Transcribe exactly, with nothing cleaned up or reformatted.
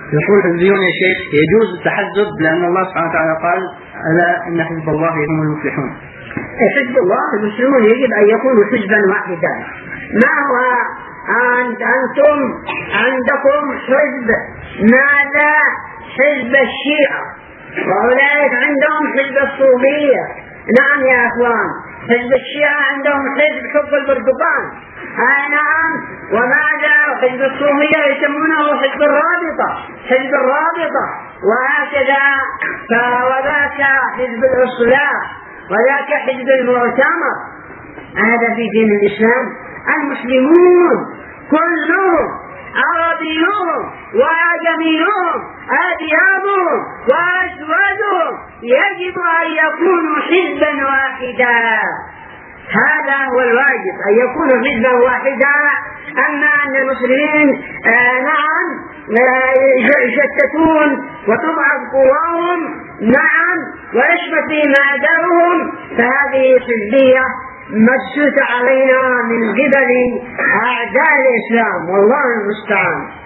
يقول حزبيون يا شيخ يجوز التحزب لأن الله سبحانه وتعالى قال ألا إن حزب الله هم المفلحون. حزب الله المسلمون يجب أن يكونوا حزبا واحدا. ما هو أنتم عندكم حزب، ماذا؟ حزب الشيعة، وأولئك عندهم حزب الصوفية. نعم يا أخوان، حزب الشيعة عندهم حزب حب البرتقال. آه نعم. وماذا؟ حزب الصوفية يسمونه حزب الرابطة، حزب الرابطة، وهكذا. وذاك حزب الإصلاح، وذاك حزب المؤتمر. هذا في دين الإسلام. المسلمون كلهم، عربيون وأعجميون، أبيضهم وأسودهم، يجب أن يكونوا حزبا واحدا. هذا هو الواجب، أن يكونوا حزبا واحدا. أما أن المسلمين آه نعم يشتتون وتضعف قواهم، نعم، ويشبك مادرهم، فهذه حزبية مبسوطة علينا من قبل أعداء الإسلام، والله المستعان.